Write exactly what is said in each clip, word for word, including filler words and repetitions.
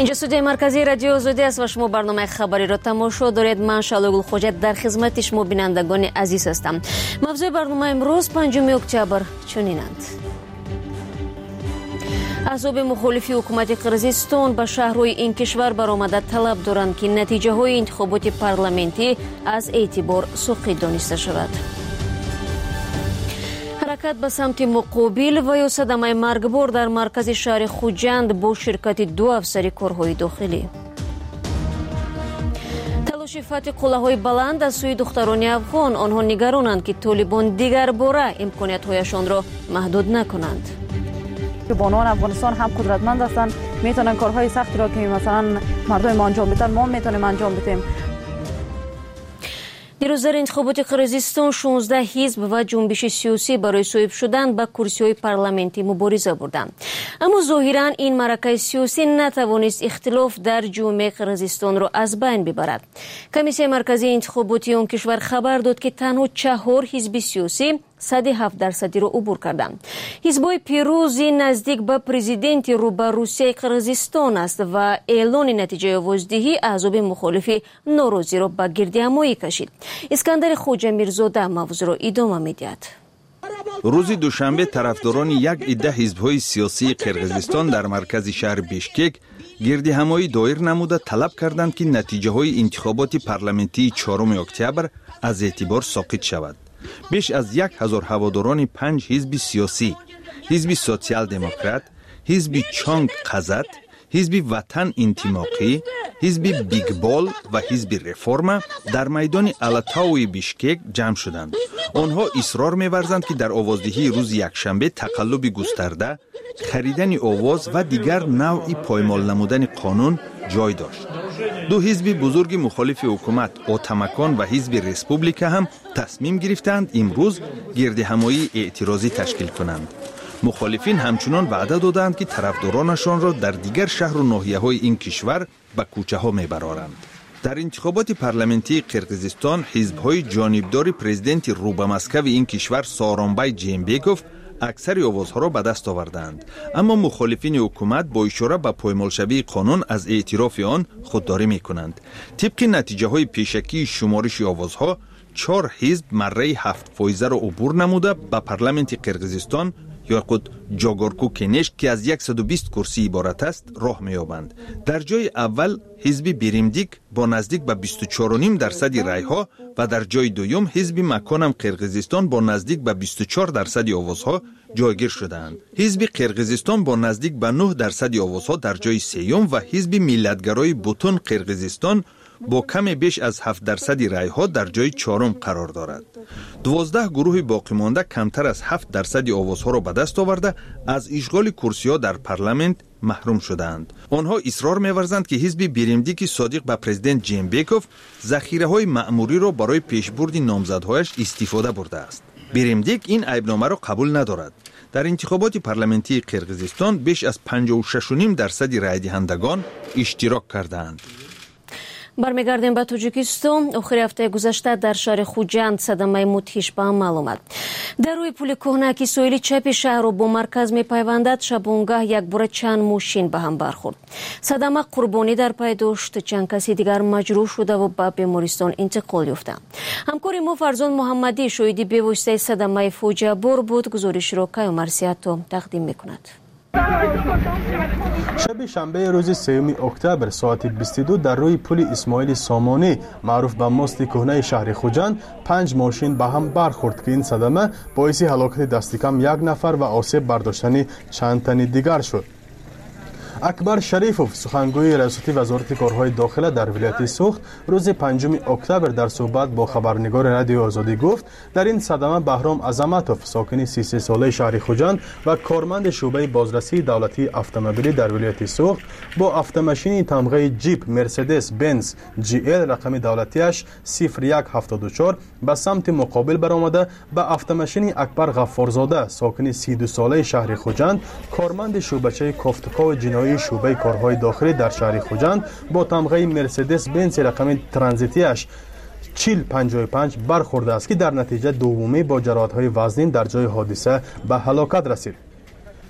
اینجا استودیوی مرکزی رادیو آزادی است و شما برنامه خبری را تماشا دارید. من شالو گلخوجت در خدمت شما بینندگان عزیز هستم. موضوع برنامه امروز پنجم اکتبر چنینند: احزاب مخالفی حکومت قرقیزستان به شهرهای این کشور برآمده طلب دارند که نتیجه های انتخابات پارلمانی از اعتبار ساقط دانسته شود. حرکت به سمت مقابل و یا صدمه مرگبار در مرکز شهر خوجند با شرکت دو افسر کارهای داخلی. تلاش فتح قلعه‌های بلند از سوی دختران افغان. آنها نگرانند که طالبان دیگر باره امکانیت‌هایشان را محدود نکنند. بانوان افغانستان هم قدرتمند هستند، میتونن کارهای سختی را که مثلا مردم ما انجام بدن ما میتونیم انجام بدیم. دیروز در انتخابات قرقیزستان شانزده حزب و جنبش سیاسی برای صاحب شدن به کرسی‌های پارلمانی مبارزه بردند. اما ظاهراً این معرکه سیاسی نتوانست اختلاف در جامعه قرقیزستان را از بین ببرد. کمیسیون مرکزی انتخاباتی آن کشور خبر داد که تنها چهار حزب سیاسی صد و هفت درصدی را عبور کردند. حزب‌های پیروزی نزدیک به پرزیدنت رو به روسیه قرقیزستان است و اعلان نتیجه آوازدهی احزاب مخالفی ناراضی را به گردهمایی کشید. اسکندر خوجه میرزاده موضوع را ادامه می‌دهد. روز دوشنبه طرفداران یک عده حزب‌های سیاسی قرقیزستان در مرکز شهر بیشکک گردهمایی دایر نموده طلب کردند که نتیجه‌های انتخابات پارلمانی چهارم اکتبر از اعتبار ساقط شود. بیش از یک هزار هواداران پنج حزب سیاسی، حزب سوسیال دموکرات، حزب چانگ قزت، حزب وطن انتماقی، حزب بیگ بال و حزب رفرما در میدان الاتاوی بیشکک جمع شدند. آنها اصرار می‌ورزند که در آوازدهی روز یکشنبه تقلب گسترده، خریدن آواز و دیگر نوعی پایمال نمودن قانون جای داشت. دو حزب بزرگ مخالف حکومت اوتمکان و حزب ریسپوبلیکا هم تصمیم گرفتند امروز گردهمایی اعتراضی تشکیل کنند. مخالفین همچنان وعده دادند که طرفدارانشان را در دیگر شهر و ناحیه‌های این کشور به کوچه ها میبرارند. در انتخابات پارلمانی قرقیزستان حزب‌های جانبدار پرزیدنت روبه مسکو این کشور سارانبای جیمبکوف اکثر آوازها را به دست آوردند، اما مخالفین حکومت با اشاره به پایمالشوی قانون از اعتراف آن خودداری می‌کنند. طبق نتیجه های پیشکی شمارش آوازها چهار حزب مره هفت فایزه را عبور نموده به پارلمانت قرقیزستان یا خود جاگورکو کنش که از صد و بیست کرسی عبارت است راه می‌یابند. در جای اول حزب بیریمدیک با نزدیک به بیست و چهار و نیم درصد رای‌ها و در جای دوم حزب مکانم قرقیزستان با نزدیک به بیست و چهار درصد آوازها جایگیر شدند. حزب قرقیزستان با نزدیک به نه درصد آوازها در جای سوم و حزب ملتگرای بوتون قرقیزستان با کم بیش از هفت درصد رای‌ها در جای چهارم قرار دارد. دوازده گروه باقی مانده کمتر از هفت درصد آوازها را به دست آورده از اشغال کرسی‌ها در پارلمان محروم شدند. آنها اصرار می‌ورزند که حزب بیریمدیک صادق به پرزیدنت جیمبکوف ذخیره‌های مأموری را برای پیشبرد نامزدهایش استفاده برده است. بیریمدیک این عیبنامه را قبول ندارد. در انتخابات پارلمانی قرقیزستان بیش از پنجاه و شش و نیم درصد رای دهندگان اشتراک کردند. برمیگردیم به تاجیکستان. آخر هفته گذشته در شهر خوجند صدمه مدهش به عمل آمد. در روی پل کهنه که ساحل چپ شهر را با مرکز می‌پیوندد شبانگاه یک بار چند ماشین به هم برخورد. صدمه قربانی در پی داشت، چند کسی دیگر مجروح شده و به بیمارستان انتقال یافته. همکار ما فرزان محمدی شاهد بی‌واسطه صدمه فاجعه بار بود. گزارش را کیو مرسیاتو تقدیم می‌کند. شب شنبه روز سوم اکتبر ساعت بیست و دو در روی پل اسماعیل سامانی معروف به ماست کهنه شهر خوجند پنج ماشین به هم برخورد که این صدمه باعث هلاکت دست کم یک نفر و آسیب برداشتن چند تن دیگر شد. اکبر شریفوف سخنگوی ریاستی وزارت کارهای داخله در ولایت سوخت روز پنجم اکتبر در صحبت با خبرنگار رادیو آزادی گفت در این صدمه بهرام عظمتوف ساکن سی و سه ساله شهر خوجند و کارمند شعبه بازرسی دولتی اتومبیلی در ولایت سوخت با اتومبیل تمغه جیپ مرسدس بنز جی ال رقم دولتیش صفر یک هفتاد و چهار به سمت مقابل برآمده به اتومبیل اکبر غفارزاده ساکن سی و دو ساله شهر خوجند کارمند شعبچه کافتکاو جنایی شعبه کارهای داخلی در شهر خوجند با تمغه مرسدس بنز رقم ترانزیتیش چهل پنجاه و پنج برخورده است که در نتیجه دومی با جراحت‌های وزنین در جای حادثه به هلاکت رسید.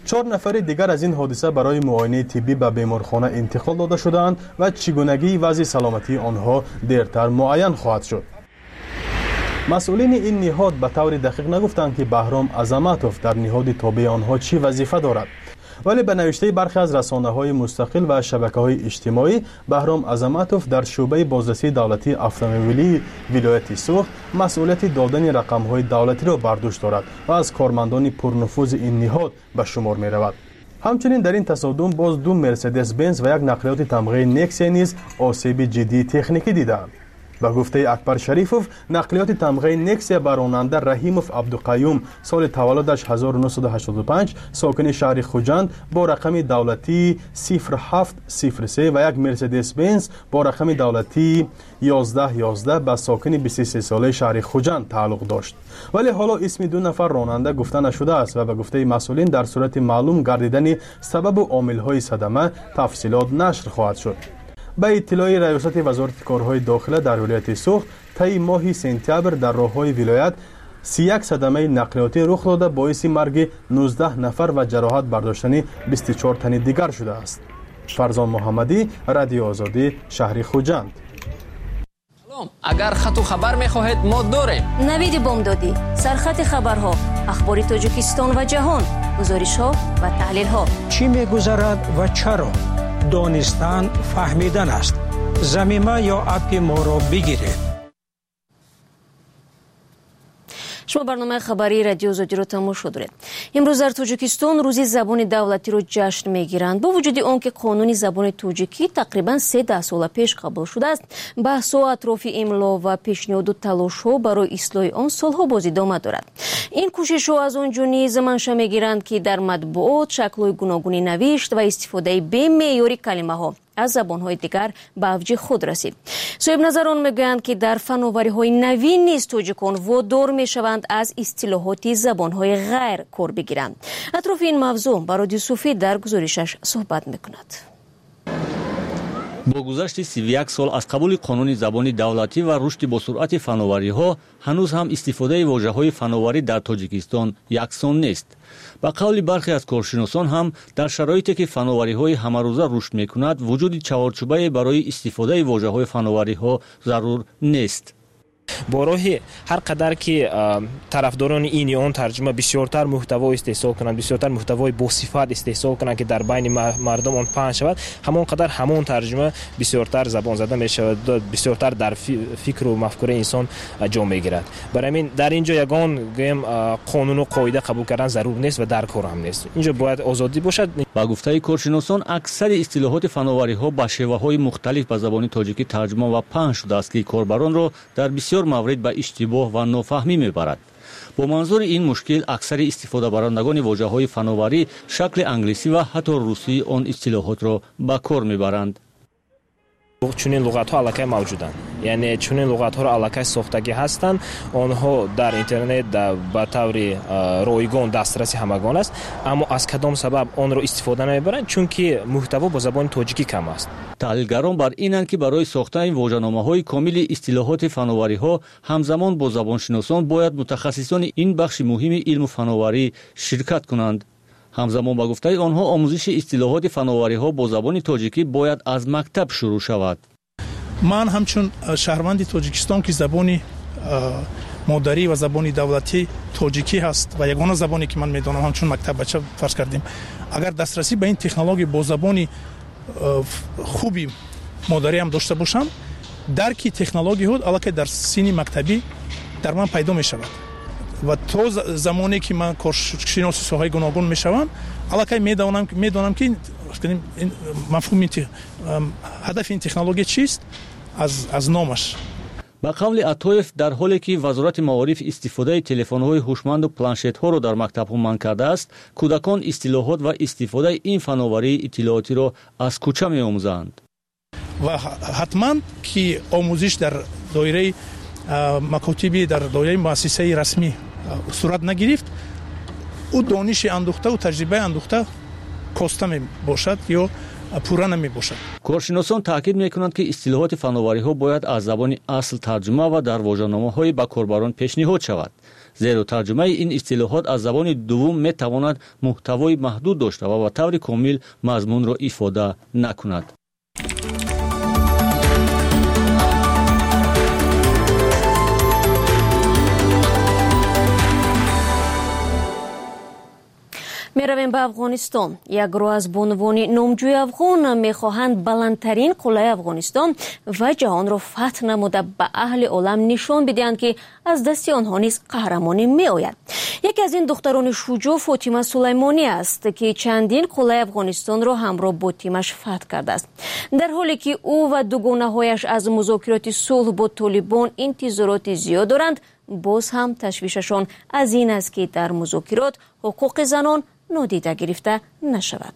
چهار نفر دیگر از این حادثه برای معاینه طبی به بیمارخانه انتقال داده شدند و چگونگی وضع سلامتی آنها دیرتر معین خواهد شد. مسئولین این نهاد به طور دقیق نگفتند که بهرام عظمتوف در نهاد تابع آنها چی وظیفه دارد، ولی به نوشته برخی از رسانه‌های مستقل و شبکه‌های اجتماعی، بهرام عظمتوف در شعبه بازرسی دولتی اتومبیلی ولایت سوخت مسئولیت دادن رقم‌های دولتی را بر دوش دارد و از کارمندان پرنفوذ این نهاد به شمار می‌رود. همچنین در این تصادم باز دو مرسدس بنز و یک نقلیات تمغه نکسیا نیز آسیب جدی تکنیکی دیدند. به گفته اکبر شریفوف، نقلیات تمغه نکسیا بر راننده رحیموف عبدالقیوم سال تولدش هزار و نهصد و هشتاد و پنج ساکن شهر خوجند با رقم دولتی صفر هفت صفر سه و یک مرسدس بنز با رقم دولتی یازده یازده به ساکن بیست و سه ساله شهر خوجند تعلق داشت، ولی حالا اسم دو نفر راننده گفته نشده است و به گفته مسئولین در صورت معلوم گردیدن سبب و عامل‌های صدمه تفصیلات نشر خواهد شد. به اطلاع ریاست وزارت کارهای داخله در ولایت سوخت، طی ماه سپتامبر در راه‌های ولایت سی و یک صدمه نقلیاتی رخ داده باعث مرگ نوزده نفر و جراحت برداشتن بیست و چهار تن دیگر شده است. فرزان محمدی، رادیو آزادی، شهر خوجند. اگر خط و خبر می‌خواهید ما داریم. نوید بامدادی، سرخط خبرها، اخبار تاجیکستان و جهان، گزارش‌ها و تحلیل‌ها. چی می‌گذرد و چرا؟ دانستن فهمیدن است. زمینه یا اپ ما را بگیرید. شما برنامه خبری رادیو آزادی رو تماشا دارید. امروز در تاجیکستان روز زبان دولتی رو جشن میگیرند. با وجود آنکه قانون زبان تاجیکی تقریبا سه ده سال پیش قبول شده است، بحث و اطراف املا و پیشنهاد و تلاش‌ها برای اصلاح آن سالها باز ادامه دارد. این کوشش‌ها از آنجا نیز منشأ میگیرند که در مطبوعات شکل‌های گوناگونی نوشت و استفاده به معیاری کلمه‌ها از زبان‌های دیگر به اوج خود رسید. صاحب نظران میگویند که در فناوری‌های نوین نیز تاجیکان وادار میشوند از اصطلاحات زبان‌های غیر کار بگیرند. اطراف این موضوع با رادیو صوفی در گزارشش صحبت میکند. با گذشت سی و یک سال از قبول قانون زبان دولتی و رشد با سرعت فناوری‌ها، هنوز هم استفاده واژه‌های فناوری در تاجیکستان یکسان نیست. با قول برخی از کارشناسان هم در شرایطی که فناوری‌های همه‌روزه رشد می‌کند، وجود چهارچوبه برای استفاده واژه‌های فناوری‌ها ضرور نیست. با راه هر قدر که طرفداران این یا آن ترجمه بسیارتر محتوا استحصال کنند، بسیارتر محتوای با صفت استحصال کنند که در بین مردم آن پخش شود، همان قدر همان ترجمه بسیارتر زبان زده می شود، بسیارتر در فکر و مفکوره انسان جا می گیرد. برای همین در اینجا یگان گویم قانون و قاعده قبول کردن ضرور نیست و در کار هم نیست. اینجا باید آزادی باشد. با گفته کارشناسان، اکثر اصطلاحات فناوری‌ها با شیوه‌های مختلف به زبان تاجیکی ترجمه و پخش شده است که کاربران را در بسیار مورد به اشتباه و نافهمی میبرد. با منظور این مشکل، اکثر استفاده برندگان واژه‌های فناوری شکل انگلیسی و حتی روسی آن اصطلاحات را به کار میبرند. چنین لغت‌ها الکی موجودند، یعنی چنین لغت‌ها را الکی ساختگی هستند. آنها در اینترنت به طور رایگان دسترسی همگان است، اما از کدام سبب آن را استفاده نمی‌برند؟ چون که محتوا با زبان تاجیکی کم است. تحلیلگران بر اینند که برای ساختن واژه‌نامه‌های کامل اصطلاحات فناوری‌ها همزمان با زبانشناسان باید متخصصان این بخش مهم علم و فناوری شرکت کنند. همزمان با گفته آنها آموزش اصطلاحات فناوری‌ها با زبان تاجیکی باید از مکتب شروع شود. من همچون شهروند تاجیکستان که زبان مادری و زبان دولتی تاجیکی هست و یگانه زبانی که من میدونم همچون مکتب بچه فرض کردیم، اگر دسترسی به این تکنولوژی با زبانی خوبی مادری هم داشته باشم، درک تکنولوژی ها البته در سینی مکتبی در من پیدا می شود و تو زمانی که من کارشناسی ساحه گوناگون می شوم، البته میدونم میدونم که این مفهوم هدف این تکنولوژی چیست از از نامش. با قول عطایف، در حالی که وزارت معارف استفاده تلفن‌های هوشمند و پلنشت‌ها را در مکتب‌ها منع کرده است، کودکان اصطلاحات و استفاده این فناوری اطلاعاتی را از کوچه می‌آموزند. و حتما که آموزش در دایره مکاتبی در دایره مؤسسه رسمی صورت نگرفت، او دانش اندوخته و تجربه اندوخته کاسته می باشد یا پورا نمی باشد. کارشناسان تاکید میکنند که اصطلاحات فناوری ها باید از زبان اصل ترجمه و در واژه‌نامه‌های به کاربران پیشنهاد شود. زیرا ترجمه این اصطلاحات از زبان دوم میتواند محتوای محدود داشته و به طور کامل مضمون را ifade نکند. میرویم به افغانستان. یک گروه از بانوان نامجوی افغان میخواهند بلندترین قلعه افغانستان و جهان را فتح نموده به اهل عالم نشان بدهند که از دست آنها نیز قهرمانی میآید. یکی از این دختران شجاع فاطمه سلیمانی است که چندین قلعه افغانستان را همراه با تیمش فتح کرده است. در حالی که او و دوگانه هایش از مذاکرات صلح با طالبان انتظارات زیاد دارند، باز هم تشویششان از این است که در مذاکرات حقوق زنان نادیده گرفته نشود.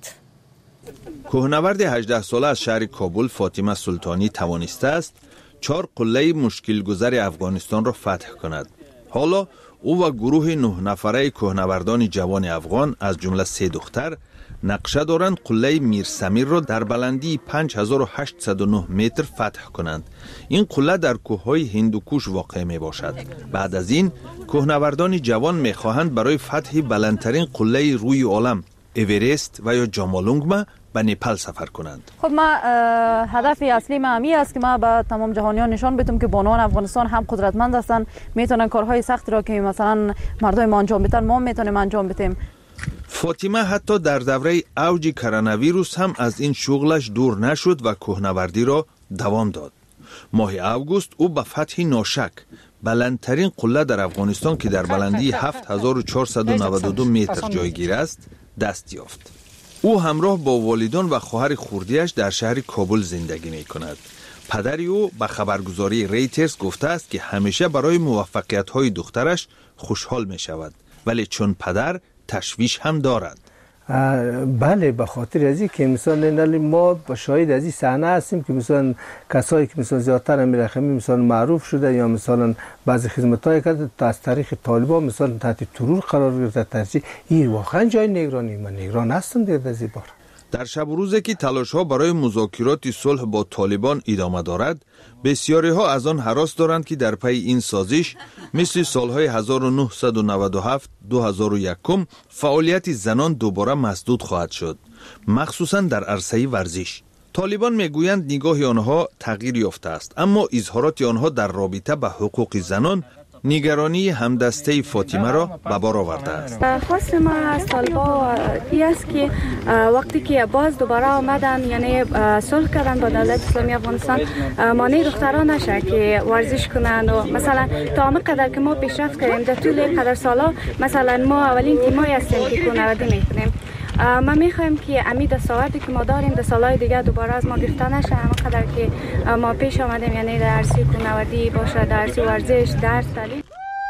کوهنورد هجده ساله از شهر کابل فاطمه سلطانی توانسته است چهار قله مشکل گذر افغانستان را فتح کند. حالا او و گروه نه نفره کوهنوردان جوان افغان از جمله سه دختر نقشه دارند قله میر سمیر را در بلندی پنج هزار و هشتصد و نه متر فتح کنند. این قله در کوههای هندوکوش واقع می باشد. بعد از این کوهنوردان جوان می خواهند برای فتح بلندترین قله روی عالم اورست و یا جامالونگما به نپال سفر کنند. خب ما هدف اصلی ما همی است که ما به تمام جهانیان نشان بدیم که بانوان افغانستان هم قدرتمند هستند، میتونن کارهای سختی را که مثلا مردم ما انجام بدن ما میتونیم انجام بدیم. فاطمه حتی در دوره اوج کرونا ویروس هم از این شغلش دور نشد و کوهنوردی را دوام داد. ماه اوگوست او به فتح ناشک بلندترین قله در افغانستان که در بلندی هفت هزار و چهارصد و نود و دو متر جایگیر است دست یافت. او همراه با والدان و خواهر خردیش در شهر کابل زندگی می کند. پدری او به خبرگزاری ریترز گفته است که همیشه برای موفقیت های دخترش خوشحال می شود، ولی چون پدر تشویش هم دارد. بله، به خاطر از این که مثلا ما با شاهد از این صحنه هستیم که مثلا کسایی که مثلا زیادتر امیر رقمی مثلا معروف شده یا مثلا بعضی خدمت‌های کرده تا از طریق طالبان مثلا تحت ترور قرار گرفته. ترجیح این واقعا جای نگرانی، من نگران هستم دیگه از این بار. در شب و روزی که تلاش‌ها برای مذاکرات صلح با طالبان ادامه دارد، بسیاری‌ها از آن هراس دارند که در پی این سازش مثل سالهای هزار و نهصد و نود و هفت دو هزار و یک فعالیت زنان دوباره مسدود خواهد شد، مخصوصاً در عرصه ورزش. طالبان میگویند نگاه آنها تغییر یافته است، اما اظهارات آنها در رابطه به حقوق زنان نگرانی همدسته فاطمه را به بار آورده است. خواست ما از طالبا این است که وقتی که باز دوباره آمدن یعنی صلح کردن با دولت اسلامی افغانستان مانع دختران نشه که ورزش کنند و مثلا تا همه قدر که ما پیشرفت کردیم در طول قدر سالا، مثلا ما اولین تیمایی هستیم که کوهنوردی میکنیم. ما میخوایم که امید دستاوردی که ما داریم در سالهای دیگه دوباره از ما گرفته نشه، همه قدر که ما پیش آمدیم یعنی در عرصه کوهنوردی باشه، در عرصه ورزش، درس، تعلیم.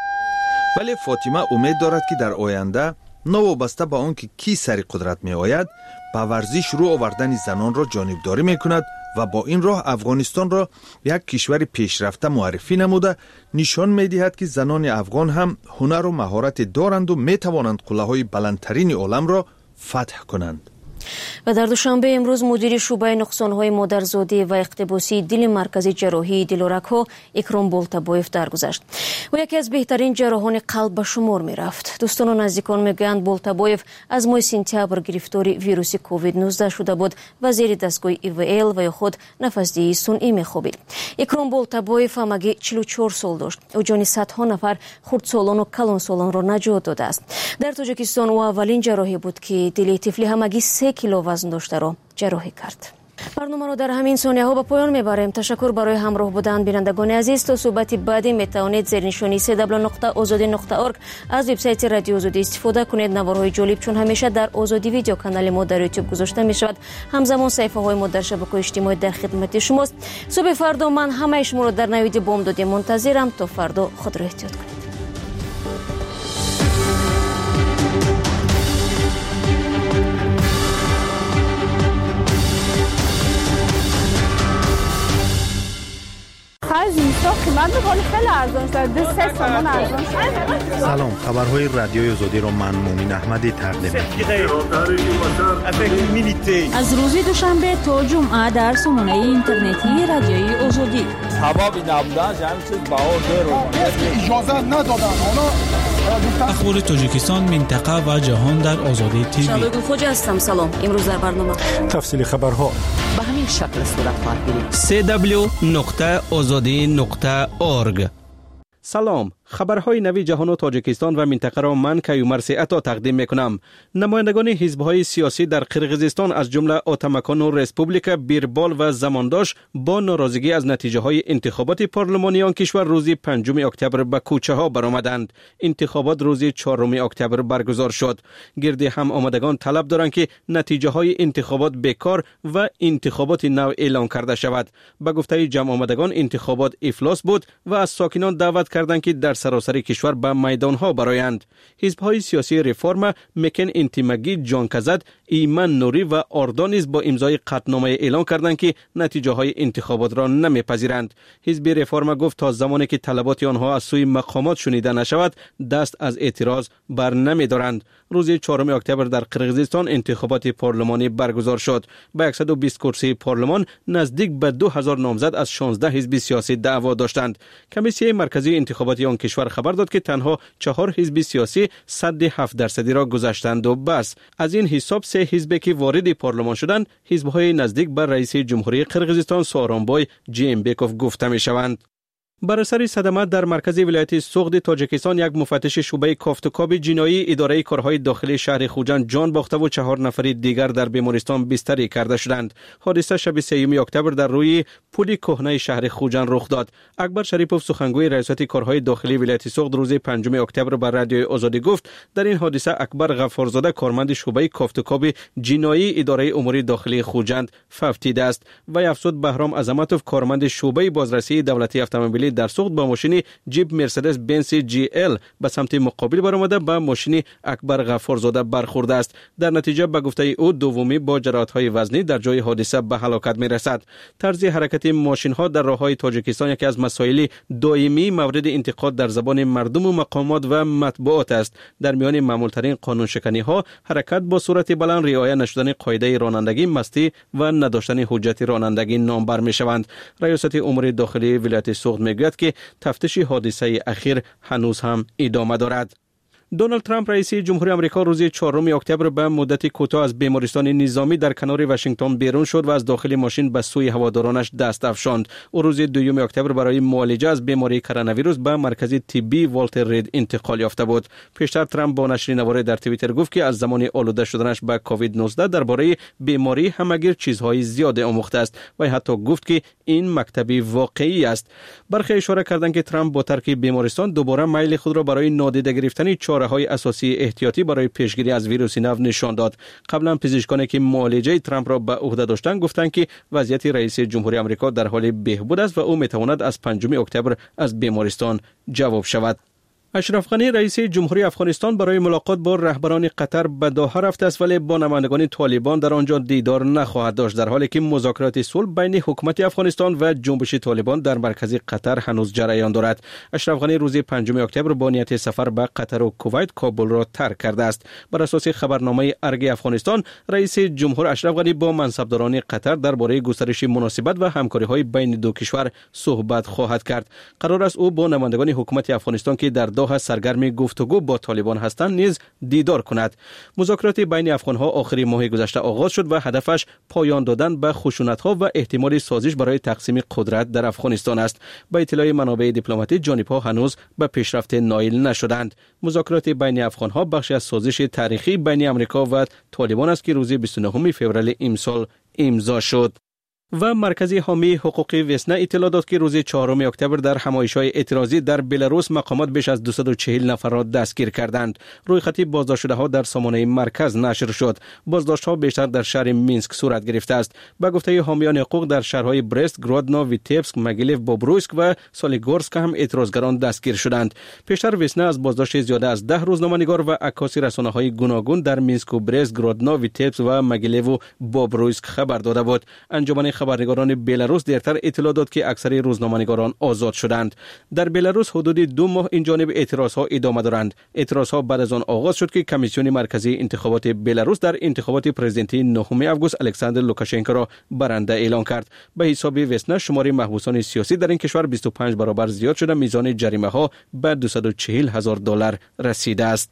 ولی فاطمه امید دارد که در آینده نوابسته به آن که کی سر قدرت می آید به ورزش رو آوردن زنان را جانبداری می کند و با این راه افغانستان را یک کشور پیشرفته معرفی نموده نشان می دهد که زنان افغان هم هنر و مهارت دارند و می توانند قله های بلندترین عالم را فتح کنند. و در دوشنبه امروز مدیر شعبه نقصان‌های مادرزادی و اقتباسی دل مرکزی جراحی دلورک‌ها اکرام بولتابویف درگذشت. او یکی از بهترین جراحان قلب به شمار می‌رفت. دوستان و نزدیکان میگویند بولتابویف از ماه سپتامبر گرفتار ویروس کووید نوزده شده بود و زیر دستگاه ای وی ال و خود نفس‌دهی صنعی می‌خوابید. اکرام بولتابویف همگی چهل و چهار سال داشت. او جان صدها نفر خردسالان و کلانسالان را نجات داده است. در تاجیکستان او اولین جراحی بود که دل طفلی همگی سه کیلو وزن داشته را جراحی کرد. برنامه را در همین ثانیه ها به پایان میبریم. تشکر برای همراه بودن بینندگان عزیز. تا صحبت بعدی میتوانید زیر نشانی سه دبل نقطه آزادی نقطه ارگ از وبسایت رادیو آزادی استفاده کنید. نوارهای جالب چون همیشه در آزادی ویدیو کانال ما در یوتیوب گذاشته می شود. همزمان صفحه های ما در شبکه‌های اجتماعی در خدمت شماست. صبح فردا من همه شما را در نوید بامدادی منتظرم. تا فردا خود را احتیاط کنید. سلام، خبرهای رادیوی آزادی را من مومن احمدی تقدیم می‌کنم. از روز دوشنبه تا جمعه در سامانه اینترنتی رادیوی آزادی سبب نبودنش همین چیز بهار دیر اجازه ندادن اونا. اخبار تاجیکستان، منطقه و جهان در آزادی تیوی. شادو خوجا هستم. سلام. امروز در برنامه تفصیل خبرها به همین شکل صورت خواهد گرفت. سی دبلیو نقطه آزادی نقطه اورگ. سلام، خبرهای نوی جهان و تاجیکستان و منطقه را من کیومر عطا تقدیم میکنم. نمایندگان حزب‌های سیاسی در قرقیزستان از جمله آتمکان و رسپوبلیک بیربال و زمانداش با ناراضگی از نتیجه های انتخابات پارلمانی آن کشور روز پنجم اکتبر به کوچه ها برآمدند. انتخابات روز چهارم اکتبر برگزار شد. گرد هم آمدگان طلب دارند که نتیجه های انتخابات بیکار و انتخابات نو اعلان کرده شود. به گفته جمع آمدگان انتخابات افلاس بود و از ساکنان دعوت کردند که در سراسر کشور به میدان ها برآیند. حزب‌های سیاسی ریفورم، مکن انتیمگی، جانکزد، ایمن نوری و آردا نیز با امضای قطعنامه اعلان کردند که نتیجه های انتخابات را نمیپذیرند. حزب ریفورم گفت تا زمانی که طلبات آنها از سوی مقامات شنیده نشود دست از اعتراض بر نمیدارند. روز چهارم اکتبر در قرقیزستان انتخابات پارلمانی برگزار شد. با صد و بیست کرسی پارلمان نزدیک به دو هزار نامزد از شانزده حزب سیاسی دعوا داشتند. کمیسیون مرکزی انتخابات آن کشور خبر داد که تنها چهار حزب سیاسی صد و هفت درصدی را گذاشتند و بس. از این حساب سه حزبی که وارد پارلمان شدند حزب‌های نزدیک به رئیس جمهوری قرقیزستان سوارونبای جیمبکوف گفته می‌شوند. بر اثر صدمه در مرکز ولایت سوغد تاجیکستان یک مفتش شعبه کافتوکاب جنایی اداره کارهای داخلی شهر خوجند جان باخته و چهار نفر دیگر در بیمارستان بستری کرده شدند. حادثه شب سوم اکتبر در روی پل کهنه شهر خوجند رخ داد. اکبر شریپوف سخنگوی ریاست کارهای داخلی ولایت سوغد روز پنجم اکتبر بر رادیوی آزادی گفت در این حادثه اکبر غفارزاده کارمند شعبه کافتوکاب جنایی اداره امور داخلی خوجند فوتیده است و افسود بهرام عظمتوف کارمند شعبه بازرسی دولتی اتومبیلی در سوغد با ماشین جیپ مرسدس بنز جی ال به سمت مقابل برآمده به ماشین اکبر غفارزاده برخورده است. در نتیجه به گفته او دومی با جراحت‌های وزنی در جای حادثه به هلاکت می‌رسد. طرز حرکت ماشین‌ها در راه‌های تاجیکستان یکی از مسائل دائمی مورد انتقاد در زبان مردم و مقامات و مطبوعات است. در میان معمول‌ترین قانون شکنی‌ها حرکت با سرعت بلند، رعایت نشدن قاعده رانندگی، مستی و نداشتن حجت رانندگی نامبر می‌شوند. ریاست امور داخلی ولایت سوغد می‌گوید که تفتیش حادثه اخیر هنوز هم ادامه دارد. دونالد ترامپ رئیس جمهوری آمریکا روز چهارم اکتبر به مدت کوتاه از بیمارستان نظامی در کنار واشنگتن بیرون شد و از داخل ماشین به سوی هوادارانش دست افشاند. او روز دوم اکتبر برای معالجه از بیماری کرونا ویروس به مرکز طبی والتر رید انتقال یافته بود. پیشتر ترامپ با نشر نواره در توییتر گفت که از زمان آلوده شدنش به کووید نوزده درباره بیماری همگیر چیزهای زیاد آموخته است و حتی گفت که این مکتبی واقعی است. برخی اشاره کردند که ترامپ با ترک بیمارستان دوباره میل خود را برای نادیده گرفتن های اساسی احتیاطی برای پیشگیری از ویروس نو نشان داد. قبلا پزشکانی که معالجه ترامپ را به عهده داشتند گفتند که وضعیت رئیس جمهوری آمریکا در حال بهبود است و او میتواند از پنجم اکتبر از بیمارستان جواب شود. اشرف غنی رئیس جمهوری افغانستان برای ملاقات با رهبران قطر به دوحه رفته است ولی با نمایندگان طالبان در آنجا دیدار نخواهد داشت، در حالی که مذاکرات صلح بین حکومت افغانستان و جنبش طالبان در مرکز قطر هنوز جریان دارد. اشرف غنی روز پنجم اکتبر با نیت سفر به قطر و کویت کابل را ترک کرده است. بر اساس خبرنامه ارگ افغانستان رئیس جمهور اشرف غنی با منصبداران قطر درباره گسترش مناسبت و همکاری‌های بین دو کشور صحبت خواهد کرد. قرار است او با نمایندگان حکومت افغانستان که در دوحه سرگرم گفتگو با طالبان هستند نیز دیدار کند. مذاکرات بین افغان‌ها آخر ماه گذشته آغاز شد و هدفش پایان دادن به خشونت‌ها و احتمال سازش برای تقسیم قدرت در افغانستان است. با اطلاع منابع دیپلماتیک جانب‌ها هنوز به پیشرفت نائل نشدند. مذاکرات بین افغان‌ها بخشی از سازش تاریخی بین آمریکا و طالبان است که روز بیست و نهم فوریه امسال امضا شد. و مرکز حامی حقوق وسنا اطلاع داد که روز چهارم اکتبر در همایش‌های اعتراضی در بلاروس مقامات بیش از دویست و چهل نفر را دستگیر کردند. روی خط بازداشت‌شده‌ها در سامانه مرکز نشر شد. بازداشت‌ها بیشتر در شهر مینسک صورت گرفته است. به گفته حامیان حقوق در شهرهای برست، گرودنو، ویتبسک، مگیلیف، بوبرویسک و سالیگورسک هم اعتراضگران دستگیر شدند. پیشتر وسنا از بازداشت زیاده از ده روزنامه‌نگار و عکاس رسانه‌های گوناگون در مینسک و برست، گرودنو، ویتبسک و مگیلیف و بوبرویسک خبر داده بود. انجمن خبرنگاران بلاروس دیرتر اطلاع داد که اکثر روزنامه‌نگاران آزاد شدند. در بلاروس حدود دو ماه این جانب اعتراضها ادامه دارند. اعتراضها بعد از آن آغاز شد که کمیسیون مرکزی انتخابات بلاروس در انتخابات پرزیدنتی نهم آگوست الکساندر لوکاشنکو را برنده اعلام کرد. به حساب وسنا شمار محبوسان سیاسی در این کشور بیست و پنج برابر زیاد شده، میزان جریمه ها به دویست و چهل هزار دلار رسیده است.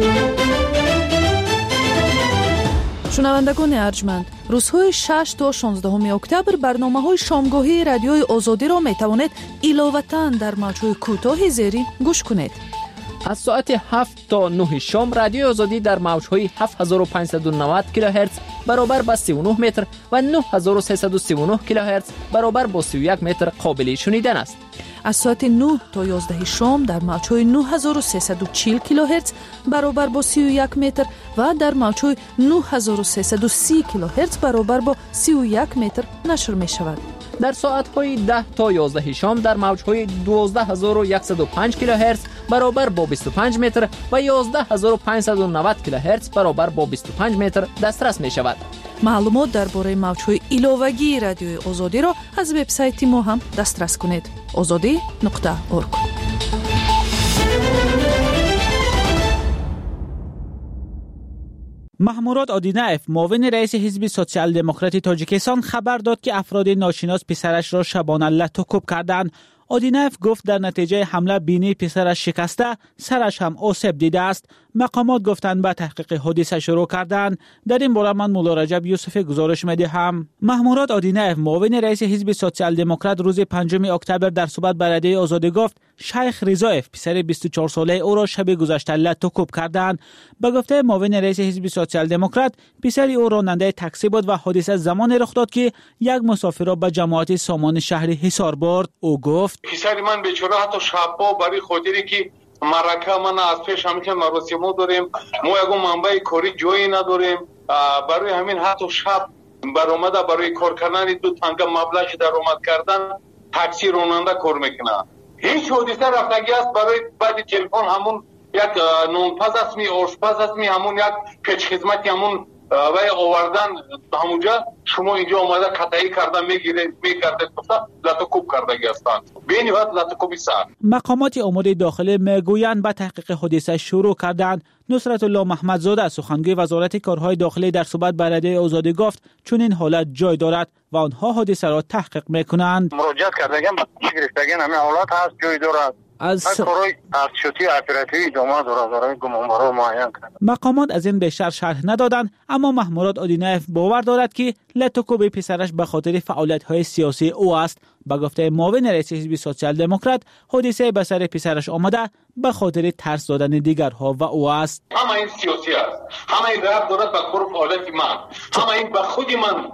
شنوندگان ارجمند، روزهای شش تا شانزده اکتبر برنامه‌های شامگاهی رادیوی آزادی را می‌توانید علاوه‌اً در موج‌های کوتاه زیرین گوش کنید. از ساعت هفت تا نه شام رادیوی آزادی در موج‌های هفت هزار و پانصد و نود کیلوهرتز برابر با سی و نه متر و نه هزار و سیصد و سی و نه کیلوهرتز برابر با سی و یک متر قابل شنیدن است. از ساعت نه تا یازده شام در موج‌های نه هزار و سیصد و چهل کیلوهرتز برابر با سی و یک متر و در موج‌های نه هزار و سیصد و سی کیلوهرتز برابر با سی و یک متر نشر می شود. در ساعت‌های ده تا یازده شام در موج‌های دوازده هزار و صد و پنج کیلوهرتز برابر با بیست و پنج متر و یازده هزار و پانصد و نود کیلوهرتز برابر با بیست و پنج متر دسترس می شود. معلومات درباره موج‌های ایلاوگی رادیوی آزادی را از وبسایت ما هم دسترس کنید. آزادی نقطه اورگ. محموراد آدینایف معاون رئیس حزب سوسیال دموکراتی تاجیکستان خبر داد که افراد ناشناس پسرش را شبانه لطوکوب کردند. آدینایف گفت در نتیجه حمله بینی پسرش شکسته، سرش هم آسیب دیده است. مقامات گفتند به تحقیق حادثه شروع کردند. در این باره من مولا رجب یوسف گزارش می‌دهم. محموراد آدینایف معاون رئیس حزب سوسیال دموکرات روز پنجم اکتبر در صحبت با رادیوی آزادی گفت شیخ رضایف پسر بیست و چهار ساله او را شب گذشته لطوکوب کردند. به گفته معاون رئیس حزب سوسیال دموکرات پسر او راننده تاکسی بود و حادثه زمان رخ داد که یک مسافر را به جماعت سامان شهری حصار برد. او گفت پسر من بیچاره حتی شبا برای خاطری که مرکه من از پیش همین مراسمو داریم، ما یگو منبع کاری جایی نداریم، برای همین حتی شب برآمده برای کار کردن دو تنگه مبلغ در اومد کردن تاکسی راننده کار میکنه. هیچ حادثه رفتگی است برای بعد تلفن همون یک نونپز است می آشپز است می همون یک پیچ خدمتی همون وای آوردن همونجا شما اینجا آمده قطعی کردن میگیره میکرده گفتا لطوکوب کردگی هستند بینی وقت لطوکوبی سر. مقامات امور داخلی میگویند به تحقیق حادثه شروع کردند. نصرت الله محمدزاده سخنگوی وزارت کارهای داخلی در صحبت با رادیوی آزادی گفت چون این حالت جای دارد و آنها حادثه را تحقیق میکنند. مراجعت کردگان به گرفتگان همین حالت هست جای دارد. از کارهای ارشدی اپراتیوی جامعه دارد گمانبارا معین کرد. مقامات از این بیشتر شرح ندادند، اما محموراد آدینایف باور دارد که لطوکوب پسرش به خاطر فعالیت‌های سیاسی او است. با گفته معاون رئیس حزب سوسیال دموکرات حادثه به سر پسرش آمده به خاطر ترس دادن دیگرها و او است. همه این سیاسی است، همه این رفت دارد به کار فعالیت من، همه این به خود من.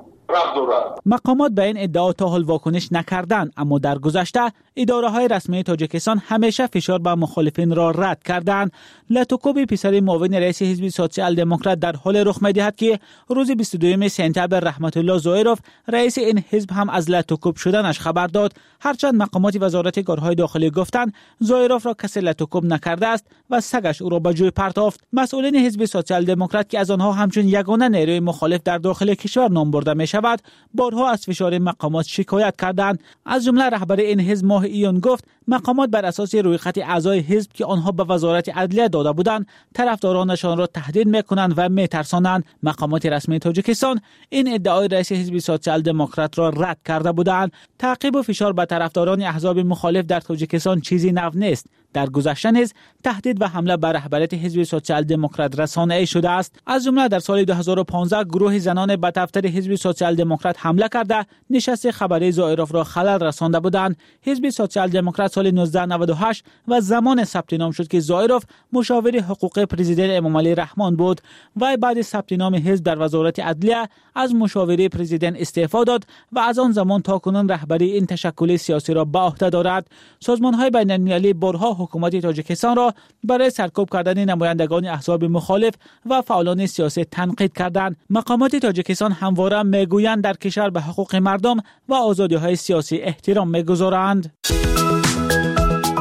مقامات به این ادعا تا حال واکنش نکردند، اما در گذشته اداره‌های رسمی تاجیکستان همیشه فشار به مخالفین را رد کردند. لطوکوب پسر معاون رئیس حزب سوسیال دموکرات در حال رخ می‌دهد که روز بیست و دوم سپتامبر رحمت الله زایروف رئیس این حزب هم از لطوکوب شدنش خبر داد. هرچند مقامات وزارت کارهای داخلی گفتند زایروف را کسی لطوکوب نکرده است و سگش او را به جوی پرتافت. مسئولین حزب سوسیال دموکرات که از آنها همچون یگانه نیروی مخالف در داخل کشور نام برده می‌شود بارها از فشار مقامات شکایت کردند. از جمله رهبر این حزب ماه ایون گفت مقامات بر اساس رویخط اعضای حزب که آنها به وزارت عدلیه داده بودند طرفدارانشان را تهدید میکنند و میترسانند. مقامات رسمی تاجیکستان این ادعای رئیس حزب سوسیال دموکرات را رد کرده بودند. تعقیب و فشار به طرفداران احزاب مخالف در تاجیکستان چیزی نو نیست. در گذشته نیز تهدید و حمله بر رهبریت حزب سوسیال دموکرات رسانه‌ای شده است. از جمله در سال دو هزار و پانزده گروه زنان به دفتر حزب سوسیال دموکرات حمله کرده نشست خبری زایروف را خلل رسانده بودند. حزب سوسیال دموکرات سال نوزده نود و هشت و زمان ثبت نام شد که زایروف مشاور حقوق پرزیدنت امام علی رحمان بود و بعد ثبت نام حزب در وزارت عدلیه از مشاوره پرزیدنت استعفا داد و از آن زمان تاکنون رهبری این تشکل سیاسی را به عهده دارد. سازمان‌های بین‌المللی بارها حکومت تاجیکستان را برای سرکوب کردن نمایندگان احزاب مخالف و فعالان سیاسی تنقید کردند. مقامات تاجیکستان همواره میگویند در کشور به حقوق مردم و آزادی‌های سیاسی احترام می‌گذارند.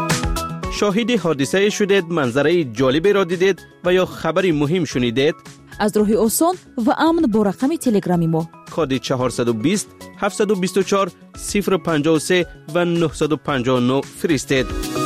شاهد حادثه شدید، منظره جالبی را دیدید و یا خبری مهم شنیدید؟ аз роҳи осон ва амн бо рақами телеграми мо коди чаҳорсаду бист ҳафтсаду бисту чор сифр панҷоҳу се ва нуҳсаду панҷоҳу нӯ фиристед.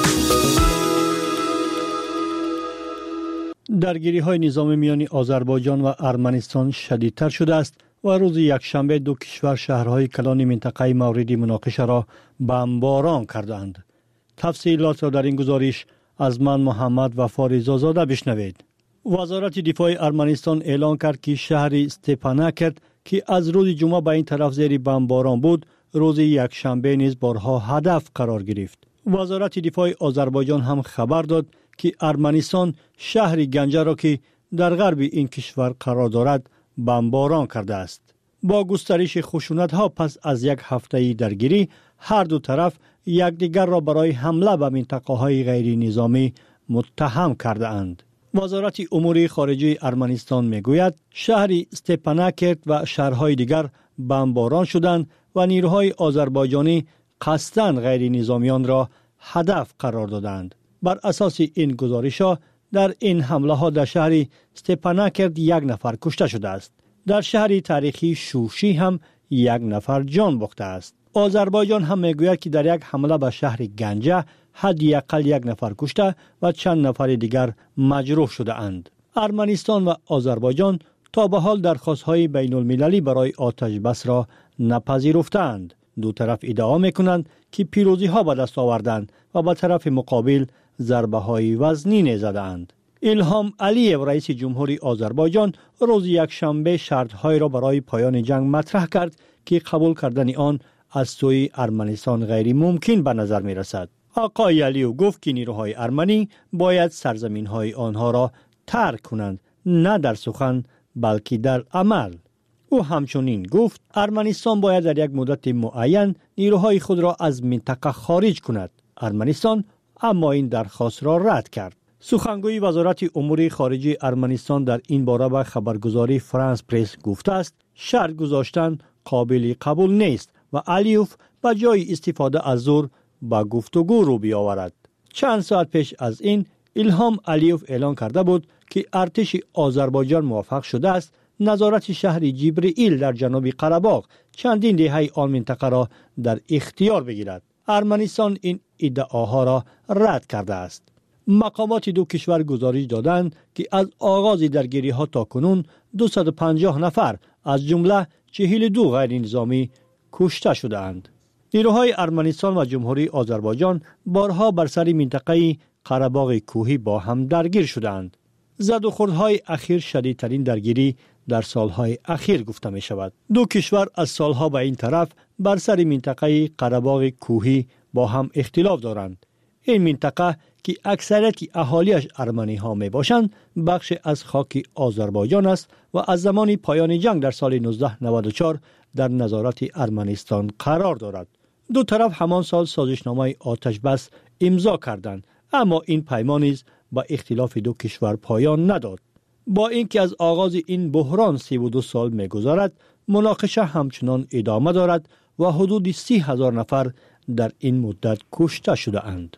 даргириҳои низоми миёни озарбойҷон ва арманистон шадидтар шудааст ва рӯзи якшанбе ду кишвар шаҳрҳои калони минтақаи мавриди муноқишаро бомборон карданд. тафсилотро дар ин гузориш аз ман муҳаммад вафоризозода бишнавед. вазорати дифои арманистон эълон кард, ки шаҳри Степанакерт, ки аз рӯзи ҷумъа ба ин тараф зери бомборон буд, рӯзи якшанбе низ борҳо ҳадаф қарор гирифт. вазорати дифои Озарбойҷон ҳам хабар дод, ки Арманистон шаҳри Ганҷаро, ки дар ғарби ин кишвар қарор дорад, бомборон кардааст. бо густариши хушунатҳо пас аз як ҳафтаи даргирӣ, ҳар ду тараф якдигарро барои ҳамла ба минтақаҳои ғайринизомӣ муттаҳам кардаанд. вазорати умури хориҷии Арманистон мегӯяд, шаҳри Степанакерт ва шаҳрҳои дигар бомборон шуданд ва нирӯҳои озарбойҷонӣ қасдан ғайринизомиёнро ҳадаф қарор доданд. бар асоси ин гузоришҳо, дар ин ҳамлаҳо дар шаҳри Степанакерт як нафар кушта шудааст. дар шаҳри таърихии Шушӣ ҳам як нафар ҷон бохтааст. озарбойҷон ҳам мегӯяд, ки дар як ҳамла ба шаҳри Ганҷа ҳадди ақал як нафар кушта ва чанд нафари дигар маҷрӯҳ шудаанд. арманистон ва озарбойҷон то ба ҳол дархостҳои байнулмилалӣ барои оташбасро напазируфтаанд. ду тараф иддао мекунанд, ки пирӯзиҳо ба даст оварданд ва ба тарафи муқобил зарбаҳои вазнин задаанд. илҳом алиев, раиси ҷумҳури Озарбойҷон, рӯзи якшанбе шартҳоеро барои поёни ҷанг матраҳ кард, ки қабул кардани он аз сӯи Арманистон ғайримумкин ба назар мерасад. оқои алиев гуфт, ки нирӯҳои арманӣ бояд сарзаминҳои онҳоро тарк кунанд, на дар сухан, балки дар амал. ӯ ҳамчунин гуфт, Арманистон бояд дар як муддати муайян нирӯҳои худро аз минтақа хориҷ кунад. Арманистон аммо ин дархостро рад кард. сухангӯи вазорати умури хориҷии Арманистон дар ин бора ба хабаргузори Франс пресс гуфтааст, шарт гузоштан қобили қабул нест ва Алиев ба ҷои истифода аз зур ба гуфтугӯ рӯ биоварад. чанд соат пеш аз ин илҳом Алиев эълон карда буд, ки артиши Озарбойҷон муваффақ шудааст назорати шаҳри Ҷибриил дар ҷануби Қарабоғ чандин деҳаи он минтақаро дар ихтиёр бигирад. Арманистон ин иддаоҳоро рад кардааст. мақомоти ду кишвар гузориш доданд, ки аз оғози даргириҳо то кунун дусаду панҷоҳ нафар аз ҷумла чаҳил ду ғайринизомӣ кушта шудаанд. нирӯҳои Арманистон ва ҷумҳурии Озарбойҷон борҳо бар сари минтақаи Қарабоғи кӯҳӣ бо ҳам даргир шудаанд. задухӯрдҳои ахир шадидтарин даргирӣ дар солҳои ахир гуфта мешавад. ду кишвар аз солҳо ба ин тараф бар сари минтақаи Қарабоғи кӯҳӣ бо ҳам ихтилоф доранд. ин минтақа, ки аксарияти аҳолиаш арманиҳо мебошанд, бахше аз хоки Озарбойҷон аст ва аз замони поёни ҷанг дар соли нуздаҳ наваду чор дар назорати Арманистон қарор дорад. ду тараф ҳамон сол созишномаи оташбас имзо карданд, аммо ин паймон низ ба ихтилофи ду кишвар поён надод. бо ин ки аз оғози ин буҳрон сиву ду сол мегузарад, муноқиша ҳамчунон идома дорад ва ҳудуди си ҳазор нафар дар ин муддат кушта шудаанд.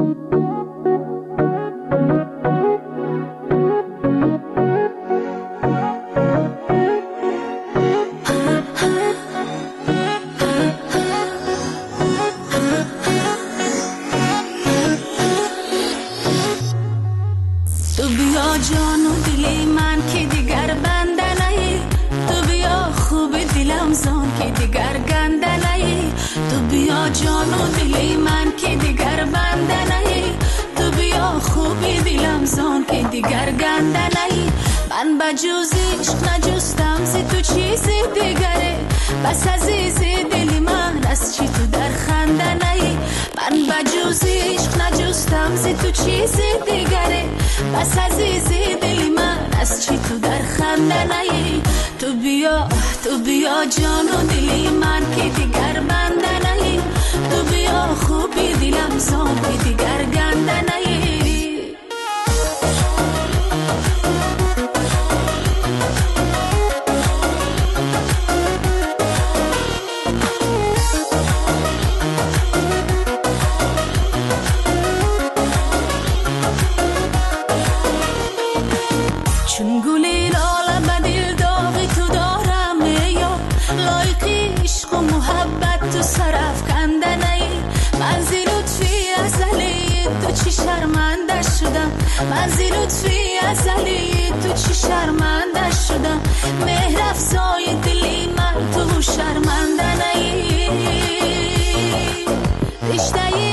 جانو دلی من که دیگر بنده نهی، تو بیا خوبی دلم زان که دیگر گنده نهی. من با جز عشق نجستم زی تو چیزی دیگره، بس عزیزی دلی من از چی تو در خنده نهی. من با جز عشق نجستم زی تو چیزی دیگره، بس عزیزی دلی من از چی تو در خنده نهی. تو بیا تو بیا جانو دلی من که دیگر بنده نهی، تو بیا خوبی دلم زان که دیگر گنده نهی. چون گلی لاله شدم من زی لطفی ازلی تو چی شرمنده شدم مهر افزای دلی من تو شرمنده نی رشته